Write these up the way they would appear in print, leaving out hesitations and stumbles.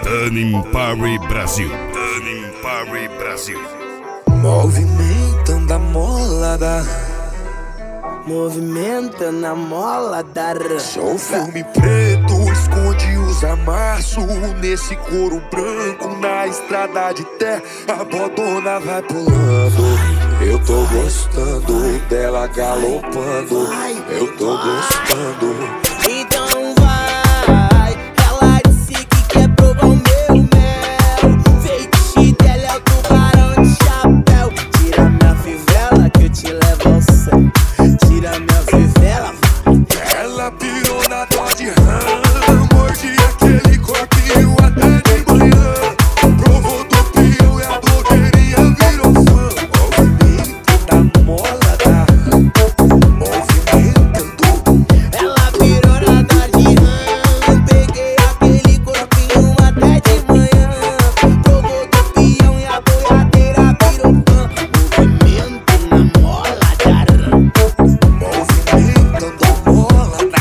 Turning Party Brasil. Turning Party Brasil. Movimentando a molada, Movimentando a mola da sou filme preto, esconde os amassos. Nesse couro branco, na estrada de terra, a bodona vai pulando. Eu tô gostando dela galopando. Eu tô gostando. Então vai, ela disse que quer provar o meu mel. Feitiço dela é o tubarão de chapéu. Tira minha fivela que eu te levo ao céu. Tira minha fivela. Ela pirou na dó de rã, mordi aquele corpinho até de manhã. Provou do pião e a blogueirinha virou fã. Movimento da molada, movimentando. Ela virou na dó de rã. Peguei aquele corpinho até de manhã. Provou do pião e a boiadeira virou fã. Movimento na mola da rã. Movimentando a molada.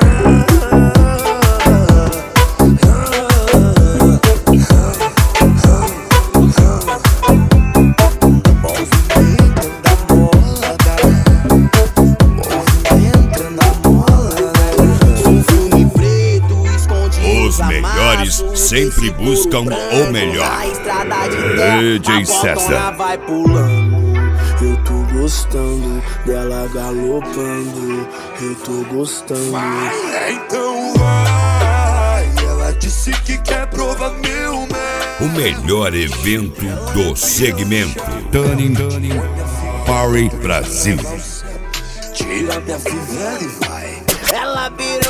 Os melhores sempre buscam o melhor. DJ César. Vai pulando, eu tô gostando dela galopando, eu tô gostando. Então vai, ela disse que quer provar meu mel. O melhor evento do segmento. Turning Party Brasil. Tira minha fivela e vai. Ela vira